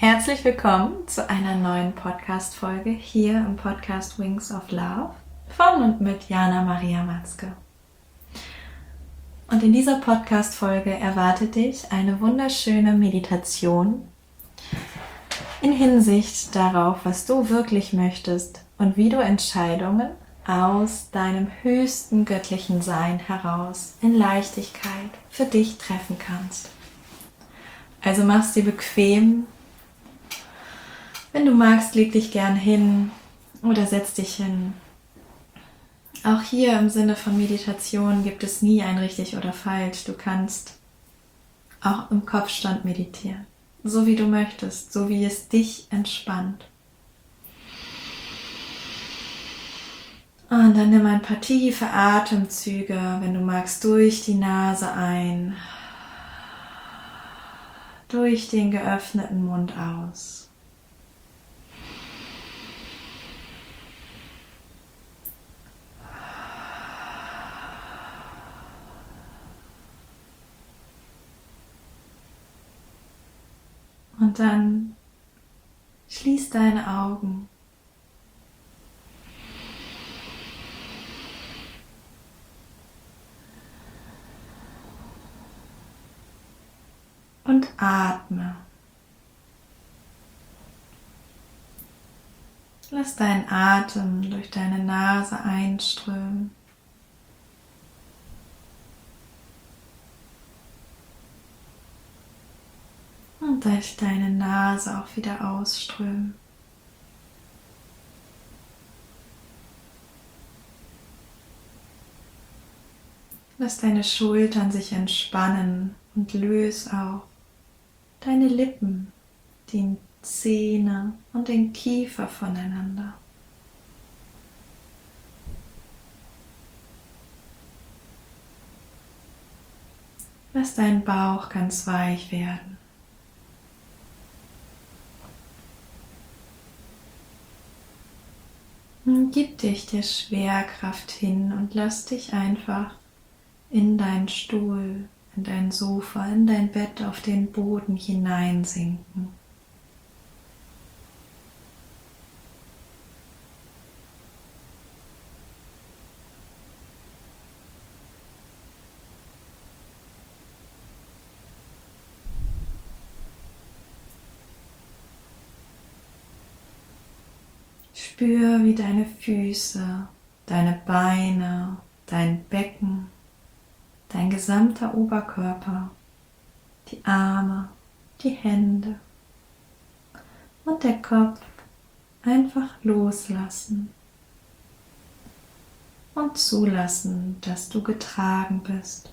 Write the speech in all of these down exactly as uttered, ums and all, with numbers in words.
Herzlich willkommen zu einer neuen Podcast-Folge hier im Podcast Wings of Love von und mit Jana Maria Matzke. Und in dieser Podcast-Folge erwartet dich eine wunderschöne Meditation in Hinsicht darauf, was du wirklich möchtest und wie du Entscheidungen aus deinem höchsten göttlichen Sein heraus in Leichtigkeit für dich treffen kannst. Also mach's dir bequem. Wenn du magst, leg dich gern hin oder setz dich hin. Auch hier im Sinne von Meditation gibt es nie ein richtig oder falsch. Du kannst auch im Kopfstand meditieren, so wie du möchtest, so wie es dich entspannt. Und dann nimm ein paar tiefe Atemzüge, wenn du magst, durch die Nase ein, durch den geöffneten Mund aus. Und dann schließ deine Augen. Und atme. Lass deinen Atem durch deine Nase einströmen. Und durch deine Nase auch wieder ausströmen. Lass deine Schultern sich entspannen und löse auch deine Lippen, die Zähne und den Kiefer voneinander. Lass deinen Bauch ganz weich werden. Und gib dich der Schwerkraft hin und lass dich einfach in deinen Stuhl, in dein Sofa, in dein Bett, auf den Boden hineinsinken. Spür, wie deine Füße, deine Beine, dein Becken, dein gesamter Oberkörper, die Arme, die Hände und der Kopf einfach loslassen und zulassen, dass du getragen bist.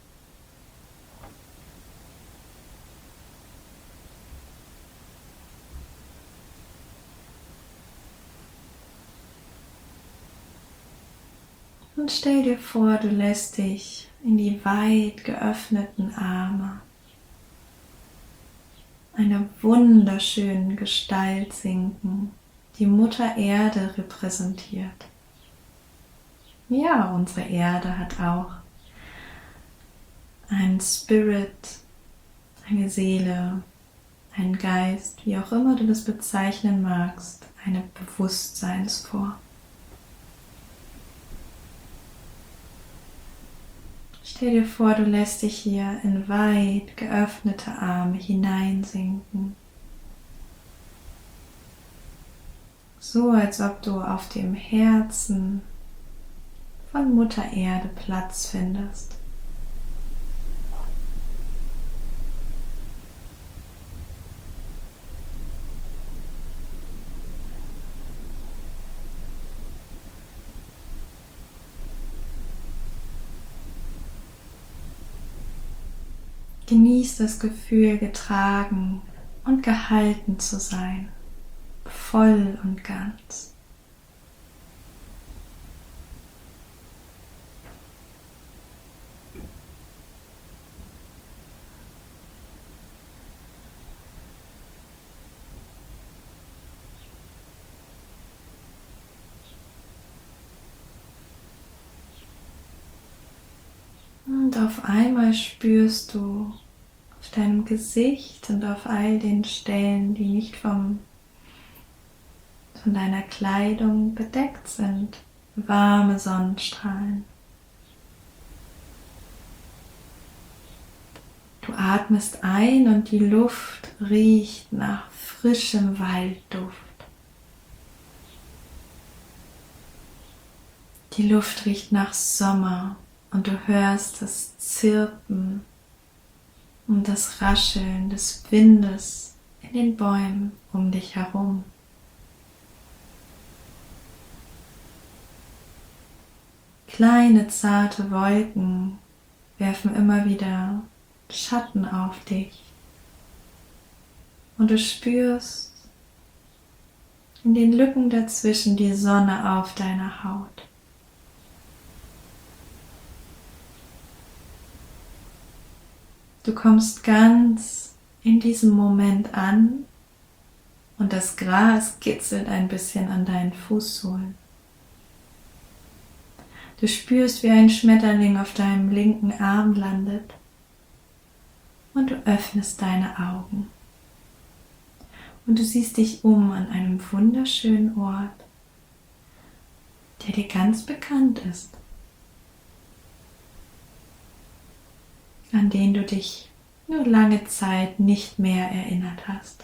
Und stell dir vor, du lässt dich in die weit geöffneten Arme einer wunderschönen Gestalt sinken, die Mutter Erde repräsentiert. Ja, unsere Erde hat auch einen Spirit, eine Seele, einen Geist, wie auch immer du das bezeichnen magst, eine Bewusstseinsform. Stell dir vor, du lässt dich hier in weit geöffnete Arme hineinsinken. So als ob du auf dem Herzen von Mutter Erde Platz findest. Genieß das Gefühl, getragen und gehalten zu sein, voll und ganz. Und auf einmal spürst du auf auf deinem Gesicht und auf all den Stellen, die nicht vom, von deiner Kleidung bedeckt sind, warme Sonnenstrahlen. Du atmest ein und die Luft riecht nach frischem Waldduft. Die Luft riecht nach Sommer und du hörst das Zirpen und das Rascheln des Windes in den Bäumen um dich herum. Kleine zarte Wolken werfen immer wieder Schatten auf dich und du spürst in den Lücken dazwischen die Sonne auf deiner Haut. Du kommst ganz in diesem Moment an und das Gras kitzelt ein bisschen an deinen Fußsohlen. Du spürst, wie ein Schmetterling auf deinem linken Arm landet und du öffnest deine Augen. Und du siehst dich um an einem wunderschönen Ort, der dir ganz bekannt ist, an den du dich nur lange Zeit nicht mehr erinnert hast.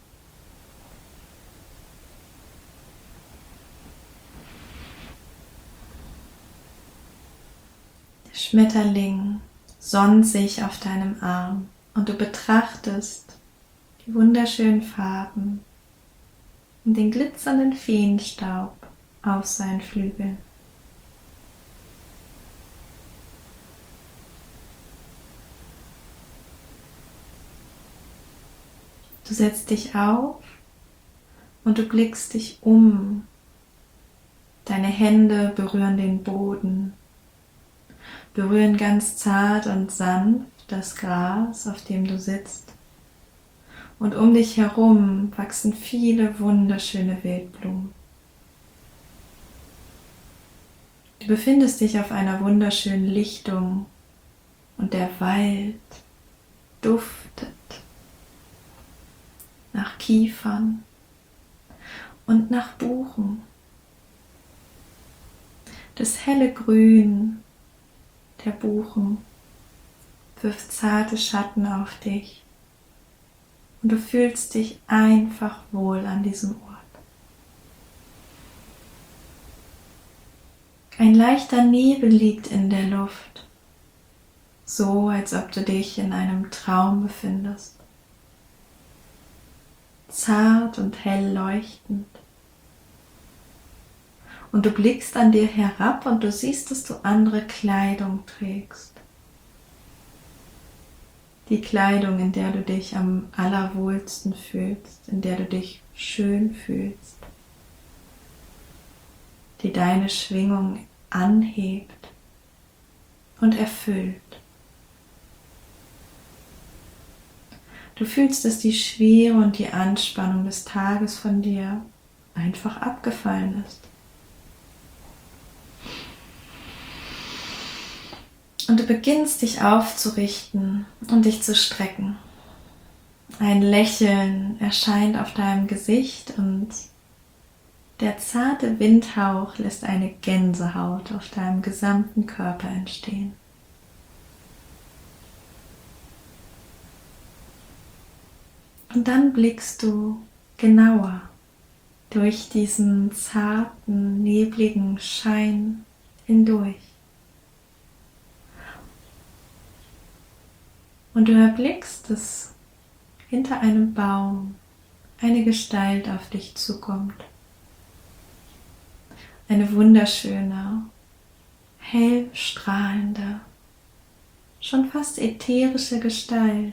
Der Schmetterling sonnt sich auf deinem Arm und du betrachtest die wunderschönen Farben und den glitzernden Feenstaub auf seinen Flügeln. Du setzt dich auf und du blickst dich um. Deine Hände berühren den Boden, berühren ganz zart und sanft das Gras, auf dem du sitzt. Und um dich herum wachsen viele wunderschöne Wildblumen. Du befindest dich auf einer wunderschönen Lichtung und der Wald duftet nach Kiefern und nach Buchen. Das helle Grün der Buchen wirft zarte Schatten auf dich und du fühlst dich einfach wohl an diesem Ort. Ein leichter Nebel liegt in der Luft, so als ob du dich in einem Traum befindest. Zart und hell leuchtend. Und du blickst an dir herab und du siehst, dass du andere Kleidung trägst. Die Kleidung, in der du dich am allerwohlsten fühlst, in der du dich schön fühlst, die deine Schwingung anhebt und erfüllt. Du fühlst, dass die Schwere und die Anspannung des Tages von dir einfach abgefallen ist. Und du beginnst dich aufzurichten und dich zu strecken. Ein Lächeln erscheint auf deinem Gesicht und der zarte Windhauch lässt eine Gänsehaut auf deinem gesamten Körper entstehen. Und dann blickst du genauer durch diesen zarten, nebligen Schein hindurch. Und du erblickst, dass hinter einem Baum eine Gestalt auf dich zukommt. Eine wunderschöne, hell strahlende, schon fast ätherische Gestalt,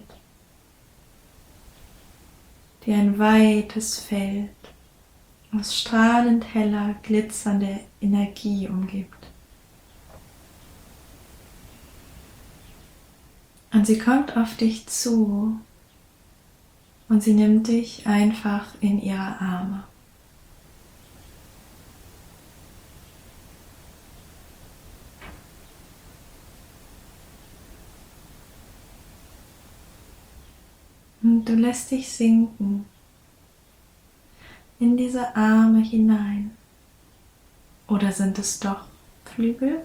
die ein weites Feld aus strahlend heller, glitzernder Energie umgibt. Und sie kommt auf dich zu und sie nimmt dich einfach in ihre Arme. Und du lässt dich sinken in diese Arme hinein. Oder sind es doch Flügel?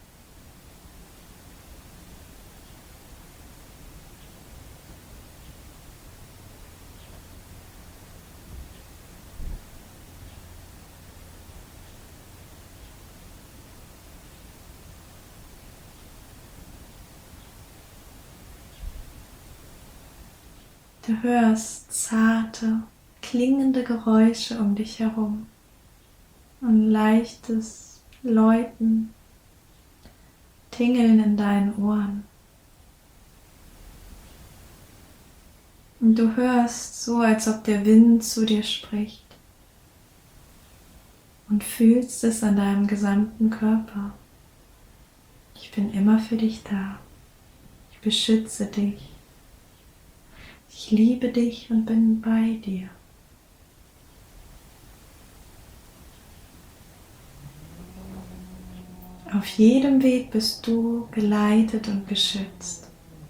Du hörst zarte, klingende Geräusche um dich herum und leichtes Läuten, Tingeln in deinen Ohren. Und du hörst so, als ob der Wind zu dir spricht und fühlst es an deinem gesamten Körper. Ich bin immer für dich da. Ich beschütze dich. Ich liebe dich und bin bei dir. Auf jedem Weg bist du geleitet und beschützt.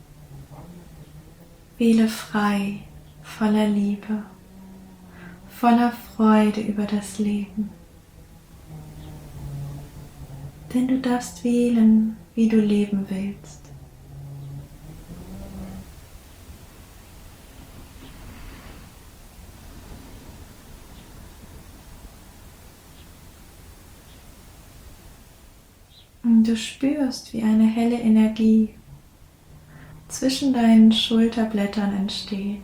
Wähle frei, voller Liebe, voller Freude über das Leben. Denn du darfst wählen, wie du leben willst. Und du spürst, wie eine helle Energie zwischen deinen Schulterblättern entsteht,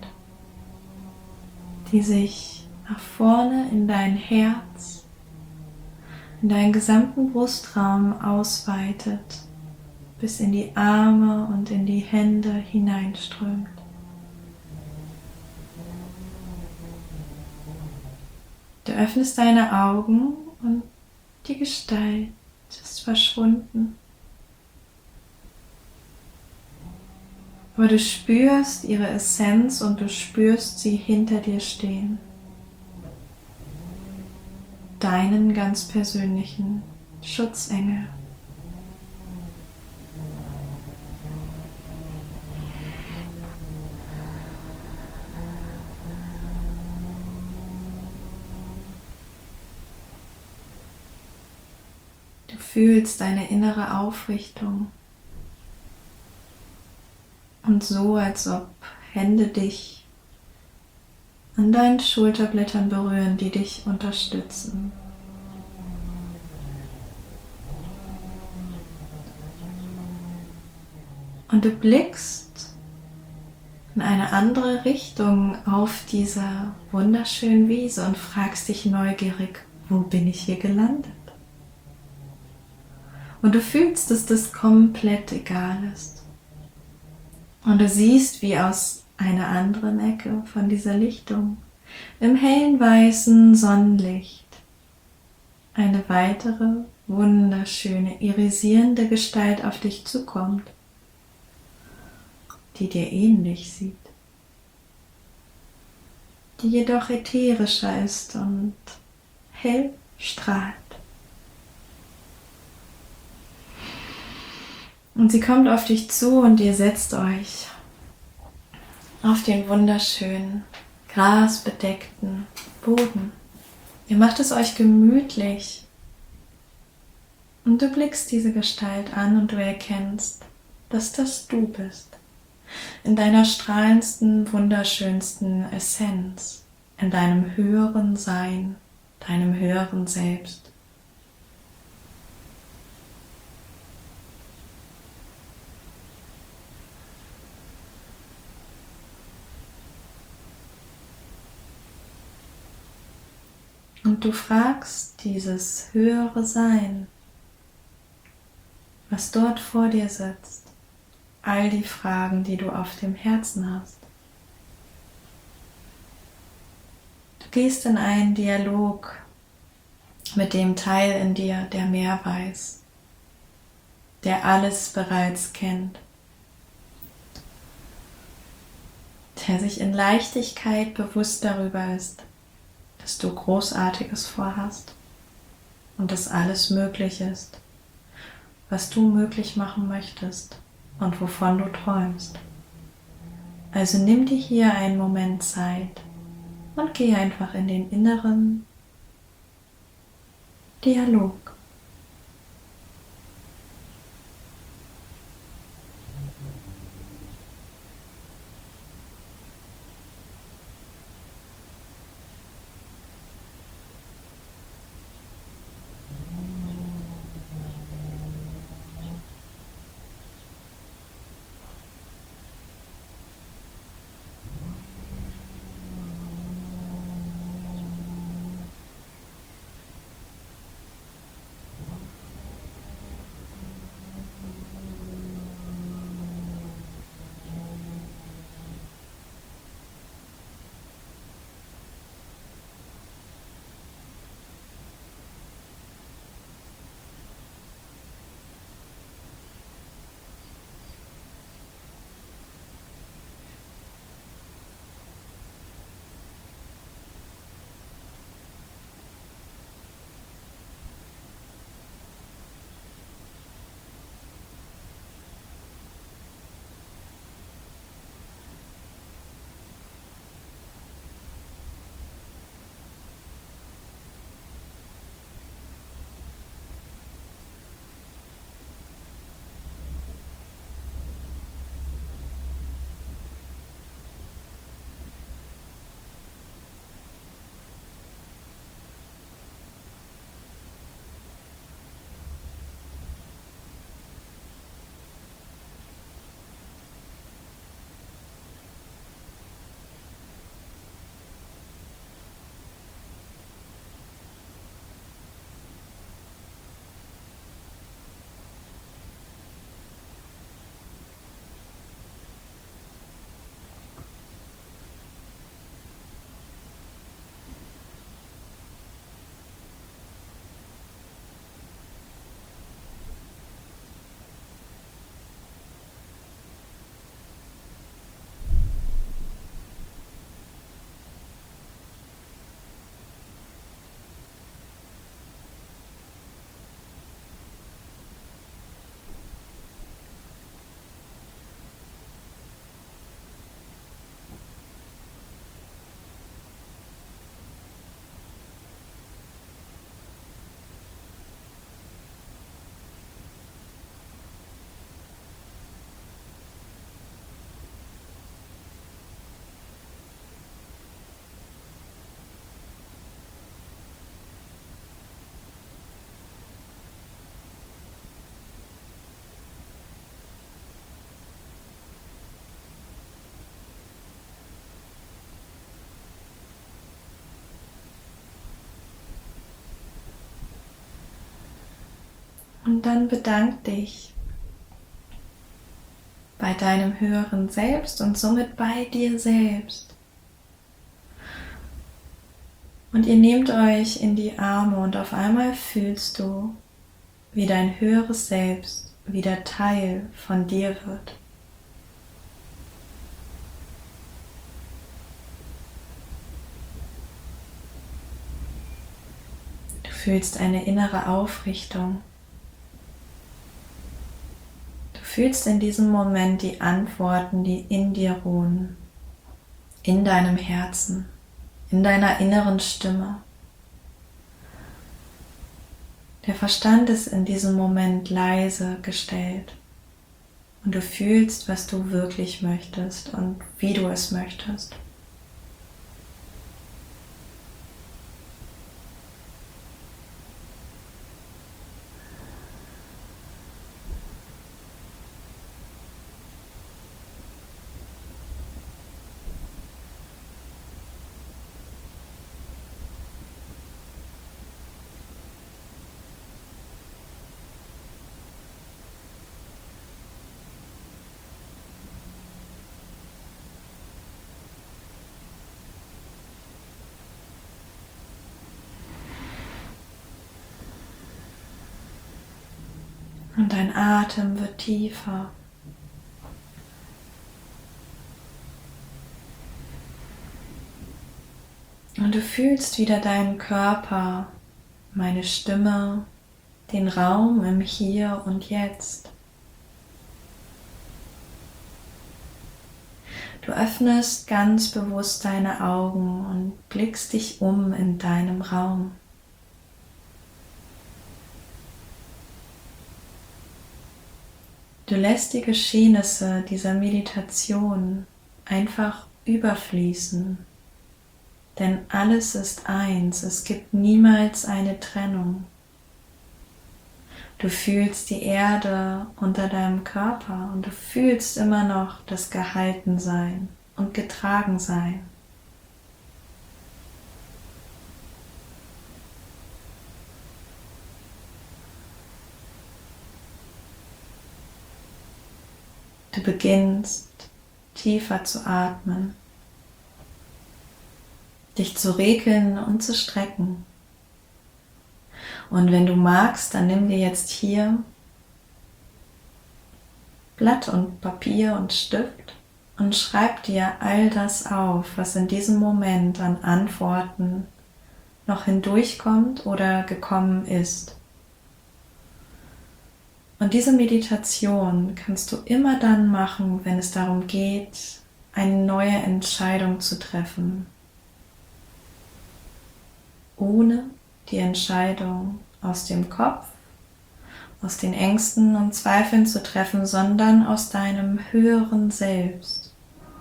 die sich nach vorne in dein Herz, in deinen gesamten Brustraum ausweitet, bis in die Arme und in die Hände hineinströmt. Du öffnest deine Augen und die Gestalt ist verschwunden. Aber du spürst ihre Essenz und du spürst sie hinter dir stehen. Deinen ganz persönlichen Schutzengel. Du fühlst deine innere Aufrichtung und so, als ob Hände dich an deinen Schulterblättern berühren, die dich unterstützen. Und du blickst in eine andere Richtung auf dieser wunderschönen Wiese und fragst dich neugierig, wo bin ich hier gelandet? Und du fühlst, dass das komplett egal ist. Und du siehst, wie aus einer anderen Ecke von dieser Lichtung im hellen weißen Sonnenlicht eine weitere wunderschöne irisierende Gestalt auf dich zukommt, die dir ähnlich sieht, die jedoch ätherischer ist und hell strahlt. Und sie kommt auf dich zu und ihr setzt euch auf den wunderschönen, grasbedeckten Boden. Ihr macht es euch gemütlich und du blickst diese Gestalt an und du erkennst, dass das du bist. In deiner strahlendsten, wunderschönsten Essenz, in deinem höheren Sein, deinem höheren Selbst. Und du fragst dieses höhere Sein, was dort vor dir sitzt, all die Fragen, die du auf dem Herzen hast. Du gehst in einen Dialog mit dem Teil in dir, der mehr weiß, der alles bereits kennt, der sich in Leichtigkeit bewusst darüber ist, dass du Großartiges vorhast und dass alles möglich ist, was du möglich machen möchtest und wovon du träumst. Also nimm dir hier einen Moment Zeit und geh einfach in den inneren Dialog. Und dann bedank dich bei deinem höheren Selbst und somit bei dir selbst. Und ihr nehmt euch in die Arme und auf einmal fühlst du, wie dein höheres Selbst wieder Teil von dir wird. Du fühlst eine innere Aufrichtung. Du fühlst in diesem Moment die Antworten, die in dir ruhen, in deinem Herzen, in deiner inneren Stimme. Der Verstand ist in diesem Moment leise gestellt und du fühlst, was du wirklich möchtest und wie du es möchtest. Und dein Atem wird tiefer. Und du fühlst wieder deinen Körper, meine Stimme, den Raum im Hier und Jetzt. Du öffnest ganz bewusst deine Augen und blickst dich um in deinem Raum. Du lässt die Geschehnisse dieser Meditation einfach überfließen, denn alles ist eins, es gibt niemals eine Trennung. Du fühlst die Erde unter deinem Körper und du fühlst immer noch das Gehaltensein und Getragensein. Du beginnst tiefer zu atmen, dich zu regeln und zu strecken. Und wenn du magst, dann nimm dir jetzt hier Blatt und Papier und Stift und schreib dir all das auf, was in diesem Moment an Antworten noch hindurchkommt oder gekommen ist. Und diese Meditation kannst du immer dann machen, wenn es darum geht, eine neue Entscheidung zu treffen, ohne die Entscheidung aus dem Kopf, aus den Ängsten und Zweifeln zu treffen, sondern aus deinem höheren Selbst,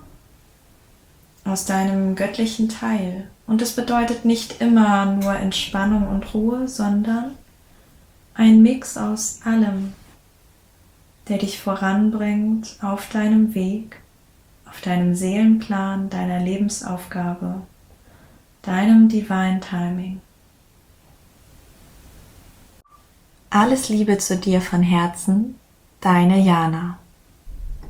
aus deinem göttlichen Teil. Und es bedeutet nicht immer nur Entspannung und Ruhe, sondern ein Mix aus allem, der dich voranbringt auf deinem Weg, auf deinem Seelenplan, deiner Lebensaufgabe, deinem Divine Timing. Alles Liebe zu dir von Herzen, deine Jana.